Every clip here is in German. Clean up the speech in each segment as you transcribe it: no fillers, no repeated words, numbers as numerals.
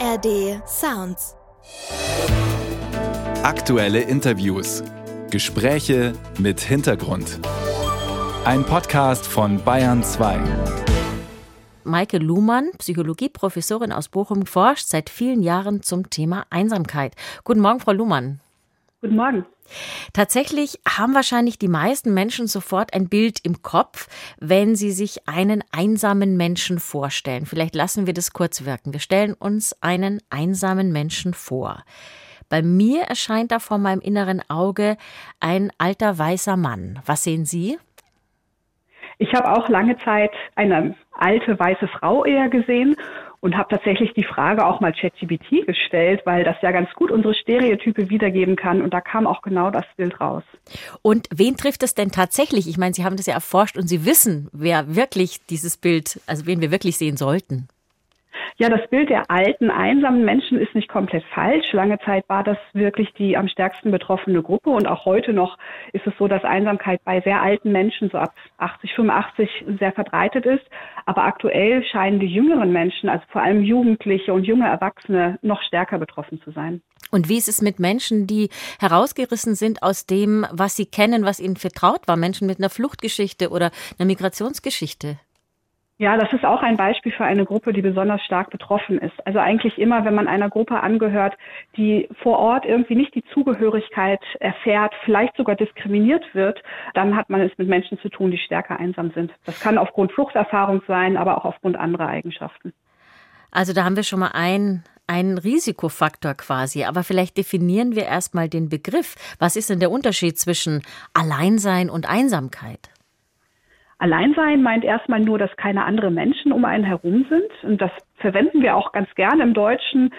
ARD Sounds. Aktuelle Interviews. Gespräche mit Hintergrund. Ein Podcast von Bayern 2. Maike Luhmann, Psychologieprofessorin aus Bochum, forscht seit vielen Jahren zum Thema Einsamkeit. Guten Morgen, Frau Luhmann. Guten Morgen. Tatsächlich haben wahrscheinlich die meisten Menschen sofort ein Bild im Kopf, wenn sie sich einen einsamen Menschen vorstellen. Vielleicht lassen wir das kurz wirken. Wir stellen uns einen einsamen Menschen vor. Bei mir erscheint da vor meinem inneren Auge ein alter weißer Mann. Was sehen Sie? Ich habe auch lange Zeit eine alte weiße Frau eher gesehen und habe tatsächlich die Frage auch mal ChatGPT gestellt, weil das ja ganz gut unsere Stereotype wiedergeben kann. Und da kam auch genau das Bild raus. Und wen trifft es denn tatsächlich? Ich meine, Sie haben das ja erforscht und Sie wissen, wer wirklich dieses Bild, also wen wir wirklich sehen sollten. Ja, das Bild der alten, einsamen Menschen ist nicht komplett falsch. Lange Zeit war das wirklich die am stärksten betroffene Gruppe. Und auch heute noch ist es so, dass Einsamkeit bei sehr alten Menschen, so ab 80, 85, sehr verbreitet ist. Aber aktuell scheinen die jüngeren Menschen, also vor allem Jugendliche und junge Erwachsene, noch stärker betroffen zu sein. Und wie ist es mit Menschen, die herausgerissen sind aus dem, was sie kennen, was ihnen vertraut war? Menschen mit einer Fluchtgeschichte oder einer Migrationsgeschichte? Ja, das ist auch ein Beispiel für eine Gruppe, die besonders stark betroffen ist. Also eigentlich immer, wenn man einer Gruppe angehört, die vor Ort irgendwie nicht die Zugehörigkeit erfährt, vielleicht sogar diskriminiert wird, dann hat man es mit Menschen zu tun, die stärker einsam sind. Das kann aufgrund Fluchterfahrung sein, aber auch aufgrund anderer Eigenschaften. Also da haben wir schon mal einen Risikofaktor quasi. Aber vielleicht definieren wir erstmal den Begriff. Was ist denn der Unterschied zwischen Alleinsein und Einsamkeit? Alleinsein meint erstmal nur, dass keine anderen Menschen um einen herum sind. Und das verwenden wir auch ganz gerne im Deutschen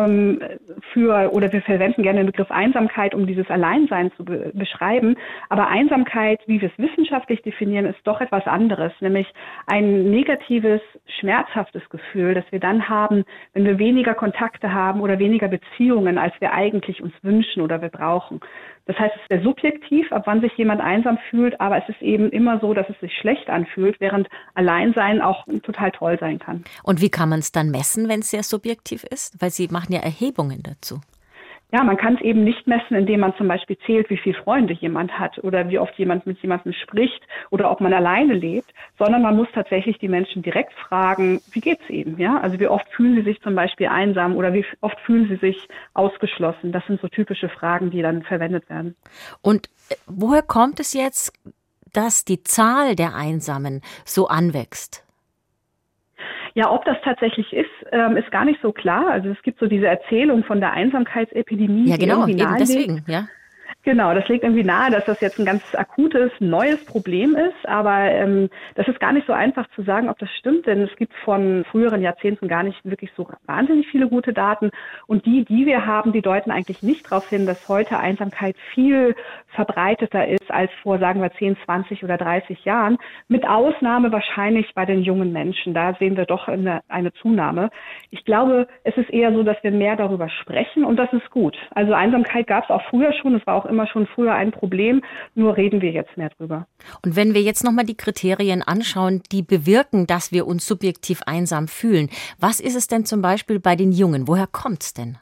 wir verwenden gerne den Begriff Einsamkeit, um dieses Alleinsein zu beschreiben. Aber Einsamkeit, wie wir es wissenschaftlich definieren, ist doch etwas anderes, nämlich ein negatives, schmerzhaftes Gefühl, das wir dann haben, wenn wir weniger Kontakte haben oder weniger Beziehungen, als wir eigentlich uns wünschen oder wir brauchen. Das heißt, es ist sehr subjektiv, ab wann sich jemand einsam fühlt, aber es ist eben immer so, dass es sich schlecht anfühlt, während Alleinsein auch total toll sein kann. Und wie kann man es dann messen, wenn es sehr subjektiv ist? Weil Sie machen ja Erhebungen dazu. Ja, man kann es eben nicht messen, indem man zum Beispiel zählt, wie viele Freunde jemand hat oder wie oft jemand mit jemandem spricht oder ob man alleine lebt, sondern man muss tatsächlich die Menschen direkt fragen, wie geht's ihnen? Ja? Also wie oft fühlen sie sich zum Beispiel einsam oder wie oft fühlen sie sich ausgeschlossen? Das sind so typische Fragen, die dann verwendet werden. Und woher kommt es jetzt, dass die Zahl der Einsamen so anwächst? Ja, ob das tatsächlich ist, ist gar nicht so klar. Also es gibt so diese Erzählung von der Einsamkeitsepidemie. Ja, genau, die eben deswegen, ja. Genau, das liegt irgendwie nahe, dass das jetzt ein ganz akutes, neues Problem ist. Aber das ist gar nicht so einfach zu sagen, ob das stimmt, denn es gibt von früheren Jahrzehnten gar nicht wirklich so wahnsinnig viele gute Daten. Und die wir haben, die deuten eigentlich nicht darauf hin, dass heute Einsamkeit viel verbreiteter ist als vor, sagen wir, 10, 20 oder 30 Jahren. Mit Ausnahme wahrscheinlich bei den jungen Menschen. Da sehen wir doch eine Zunahme. Ich glaube, es ist eher so, dass wir mehr darüber sprechen und das ist gut. Also Einsamkeit gab es auch früher schon. Es war auch immer schon früher ein Problem, nur reden wir jetzt mehr drüber. Und wenn wir jetzt nochmal die Kriterien anschauen, die bewirken, dass wir uns subjektiv einsam fühlen, was ist es denn zum Beispiel bei den Jungen? Woher kommt's denn?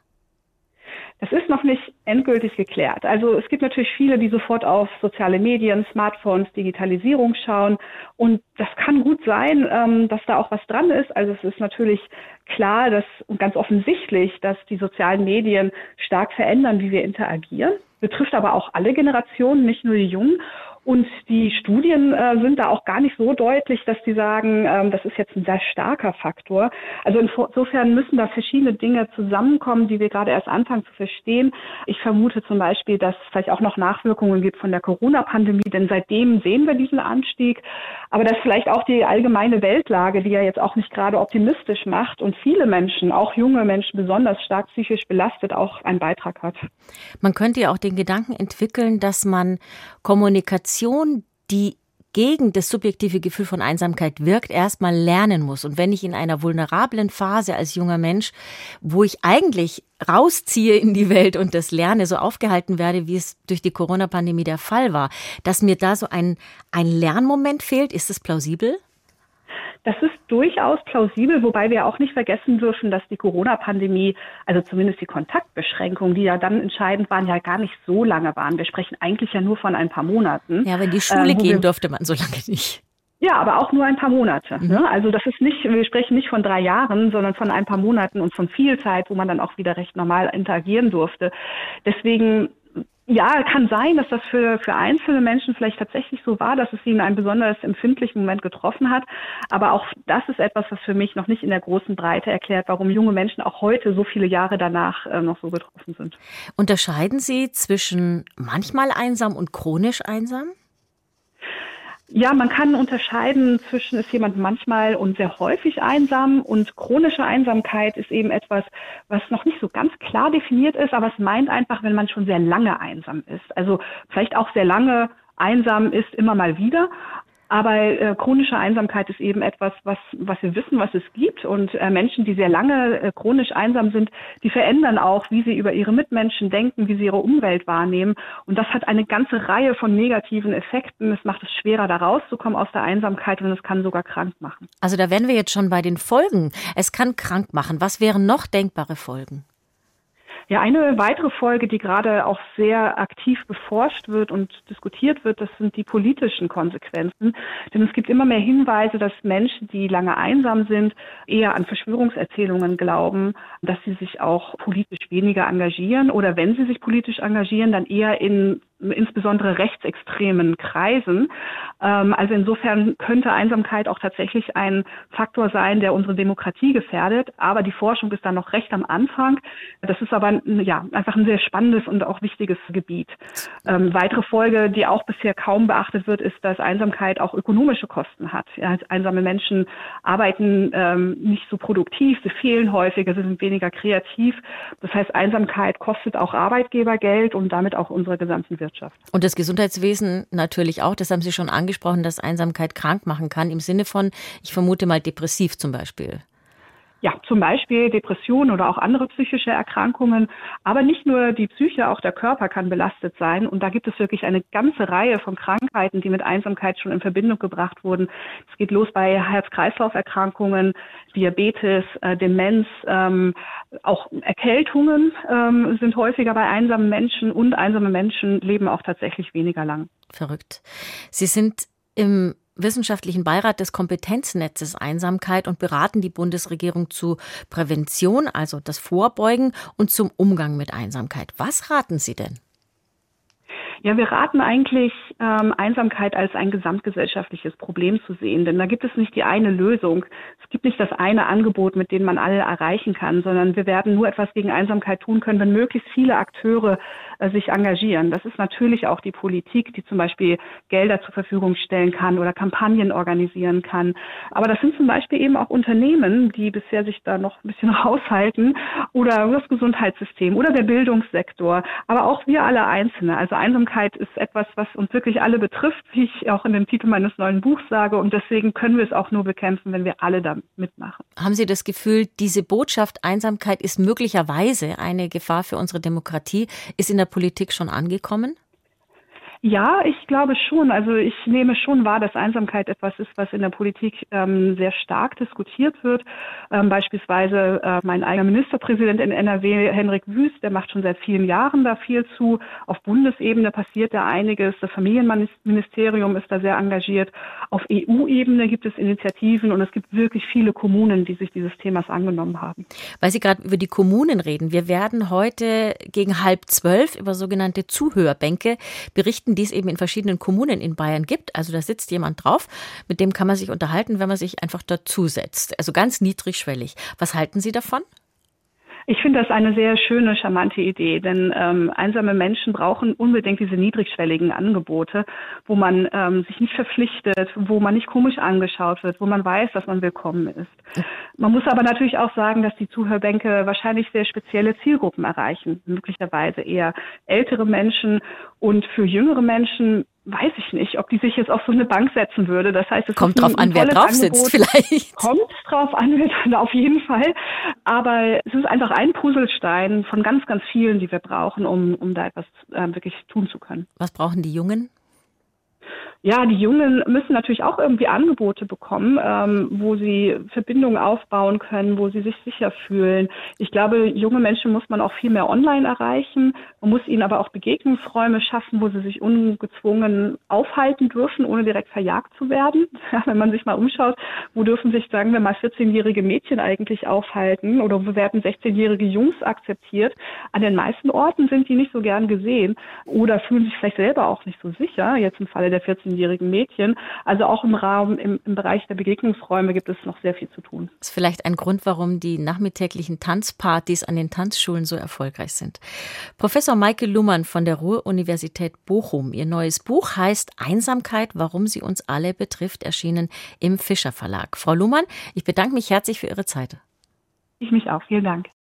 Das ist noch nicht endgültig geklärt. Also es gibt natürlich viele, die sofort auf soziale Medien, Smartphones, Digitalisierung schauen. Und das kann gut sein, dass da auch was dran ist. Also es ist natürlich klar und ganz offensichtlich, dass die sozialen Medien stark verändern, wie wir interagieren. Betrifft aber auch alle Generationen, nicht nur die Jungen. Und die Studien sind da auch gar nicht so deutlich, dass die sagen, das ist jetzt ein sehr starker Faktor. Also insofern müssen da verschiedene Dinge zusammenkommen, die wir gerade erst anfangen zu verstehen. Ich vermute zum Beispiel, dass es vielleicht auch noch Nachwirkungen gibt von der Corona-Pandemie, denn seitdem sehen wir diesen Anstieg. Aber dass vielleicht auch die allgemeine Weltlage, die ja jetzt auch nicht gerade optimistisch macht und viele Menschen, auch junge Menschen, besonders stark psychisch belastet, auch einen Beitrag hat. Man könnte ja auch den Gedanken entwickeln, dass man Kommunikation, die gegen das subjektive Gefühl von Einsamkeit wirkt, erstmal lernen muss. Und wenn ich in einer vulnerablen Phase als junger Mensch, wo ich eigentlich rausziehe in die Welt und das lerne, so aufgehalten werde, wie es durch die Corona-Pandemie der Fall war, dass mir da so ein Lernmoment fehlt, ist das plausibel? Das ist durchaus plausibel, wobei wir auch nicht vergessen dürfen, dass die Corona-Pandemie, also zumindest die Kontaktbeschränkungen, die ja dann entscheidend waren, ja gar nicht so lange waren. Wir sprechen eigentlich ja nur von ein paar Monaten. Ja, aber in die Schule gehen durfte man so lange nicht. Ja, aber auch nur ein paar Monate. Ne? Also das ist nicht, wir sprechen nicht von 3 Jahren, sondern von ein paar Monaten und von viel Zeit, wo man dann auch wieder recht normal interagieren durfte. Deswegen, ja, kann sein, dass das für einzelne Menschen vielleicht tatsächlich so war, dass es sie in einem besonders empfindlichen Moment getroffen hat. Aber auch das ist etwas, was für mich noch nicht in der großen Breite erklärt, warum junge Menschen auch heute so viele Jahre danach noch so betroffen sind. Unterscheiden Sie zwischen manchmal einsam und chronisch einsam? Ja, man kann unterscheiden zwischen, ist jemand manchmal und sehr häufig einsam, und chronische Einsamkeit ist eben etwas, was noch nicht so ganz klar definiert ist, aber es meint einfach, wenn man schon sehr lange einsam ist. Also vielleicht auch sehr lange einsam ist, immer mal wieder. Aber chronische Einsamkeit ist eben etwas, was wir wissen, was es gibt. Und Menschen, die sehr lange chronisch einsam sind, die verändern auch, wie sie über ihre Mitmenschen denken, wie sie ihre Umwelt wahrnehmen. Und das hat eine ganze Reihe von negativen Effekten. Es macht es schwerer, da rauszukommen aus der Einsamkeit, und es kann sogar krank machen. Also da wären wir jetzt schon bei den Folgen. Es kann krank machen. Was wären noch denkbare Folgen? Ja, eine weitere Folge, die gerade auch sehr aktiv beforscht wird und diskutiert wird, das sind die politischen Konsequenzen. Denn es gibt immer mehr Hinweise, dass Menschen, die lange einsam sind, eher an Verschwörungserzählungen glauben, dass sie sich auch politisch weniger engagieren, oder wenn sie sich politisch engagieren, dann eher in insbesondere rechtsextremen Kreisen. Also insofern könnte Einsamkeit auch tatsächlich ein Faktor sein, der unsere Demokratie gefährdet. Aber die Forschung ist da noch recht am Anfang. Das ist aber einfach ein sehr spannendes und auch wichtiges Gebiet. Weitere Folge, die auch bisher kaum beachtet wird, ist, dass Einsamkeit auch ökonomische Kosten hat. Ja, einsame Menschen arbeiten nicht so produktiv, sie fehlen häufiger, sie sind weniger kreativ. Das heißt, Einsamkeit kostet auch Arbeitgeber Geld und damit auch unsere gesamten Wirtschaft. Und das Gesundheitswesen natürlich auch. Das haben Sie schon angesprochen, dass Einsamkeit krank machen kann, im Sinne von, ich vermute mal, depressiv zum Beispiel. Ja, zum Beispiel Depressionen oder auch andere psychische Erkrankungen. Aber nicht nur die Psyche, auch der Körper kann belastet sein. Und da gibt es wirklich eine ganze Reihe von Krankheiten, die mit Einsamkeit schon in Verbindung gebracht wurden. Es geht los bei Herz-Kreislauf-Erkrankungen, Diabetes, Demenz, auch Erkältungen sind häufiger bei einsamen Menschen, und einsame Menschen leben auch tatsächlich weniger lang. Verrückt. Sie sind im Wissenschaftlichen Beirat des Kompetenznetzes Einsamkeit und beraten die Bundesregierung zu Prävention, also das Vorbeugen, und zum Umgang mit Einsamkeit. Was raten Sie denn? Ja, wir raten eigentlich, Einsamkeit als ein gesamtgesellschaftliches Problem zu sehen. Denn da gibt es nicht die eine Lösung. Es gibt nicht das eine Angebot, mit dem man alle erreichen kann, sondern wir werden nur etwas gegen Einsamkeit tun können, wenn möglichst viele Akteure sich engagieren. Das ist natürlich auch die Politik, die zum Beispiel Gelder zur Verfügung stellen kann oder Kampagnen organisieren kann. Aber das sind zum Beispiel eben auch Unternehmen, die bisher sich da noch ein bisschen raushalten, oder das Gesundheitssystem oder der Bildungssektor, aber auch wir alle Einzelne. Also Einsamkeit ist etwas, was uns wirklich alle betrifft, wie ich auch in dem Titel meines neuen Buchs sage, und deswegen können wir es auch nur bekämpfen, wenn wir alle da mitmachen. Haben Sie das Gefühl, diese Botschaft Einsamkeit ist möglicherweise eine Gefahr für unsere Demokratie, ist in der Politik schon angekommen? Ja, ich glaube schon. Also ich nehme schon wahr, dass Einsamkeit etwas ist, was in der Politik sehr stark diskutiert wird. Beispielsweise mein eigener Ministerpräsident in NRW, Henrik Wüst, der macht schon seit vielen Jahren da viel zu. Auf Bundesebene passiert da einiges. Das Familienministerium ist da sehr engagiert. Auf EU-Ebene gibt es Initiativen, und es gibt wirklich viele Kommunen, die sich dieses Themas angenommen haben. Weil Sie gerade über die Kommunen reden. Wir werden heute gegen 11:30 über sogenannte Zuhörbänke berichten, die es eben in verschiedenen Kommunen in Bayern gibt. Also da sitzt jemand drauf, mit dem kann man sich unterhalten, wenn man sich einfach dazusetzt. Also ganz niedrigschwellig. Was halten Sie davon? Ich finde das eine sehr schöne, charmante Idee, denn einsame Menschen brauchen unbedingt diese niedrigschwelligen Angebote, wo man sich nicht verpflichtet, wo man nicht komisch angeschaut wird, wo man weiß, dass man willkommen ist. Man muss aber natürlich auch sagen, dass die Zuhörbänke wahrscheinlich sehr spezielle Zielgruppen erreichen, möglicherweise eher ältere Menschen, und für jüngere Menschen weiß ich nicht, ob die sich jetzt auf so eine Bank setzen würde. Das heißt, es kommt drauf an, wer drauf sitzt vielleicht. Kommt drauf an, auf jeden Fall. Aber es ist einfach ein Puzzlestein von ganz, ganz vielen, die wir brauchen, um da etwas wirklich tun zu können. Was brauchen die Jungen? Ja, die Jungen müssen natürlich auch irgendwie Angebote bekommen, wo sie Verbindungen aufbauen können, wo sie sich sicher fühlen. Ich glaube, junge Menschen muss man auch viel mehr online erreichen. Man muss ihnen aber auch Begegnungsräume schaffen, wo sie sich ungezwungen aufhalten dürfen, ohne direkt verjagt zu werden. Ja, wenn man sich mal umschaut, wo dürfen sich, sagen wir mal, 14-jährige Mädchen eigentlich aufhalten oder wo werden 16-jährige Jungs akzeptiert? An den meisten Orten sind die nicht so gern gesehen oder fühlen sich vielleicht selber auch nicht so sicher, jetzt im Falle der 14-jährigen Mädchen. Also auch im Bereich der Begegnungsräume gibt es noch sehr viel zu tun. Das ist vielleicht ein Grund, warum die nachmittäglichen Tanzpartys an den Tanzschulen so erfolgreich sind. Professor Maike Luhmann von der Ruhr-Universität Bochum. Ihr neues Buch heißt Einsamkeit, warum sie uns alle betrifft, erschienen im Fischer Verlag. Frau Luhmann, ich bedanke mich herzlich für Ihre Zeit. Ich mich auch. Vielen Dank.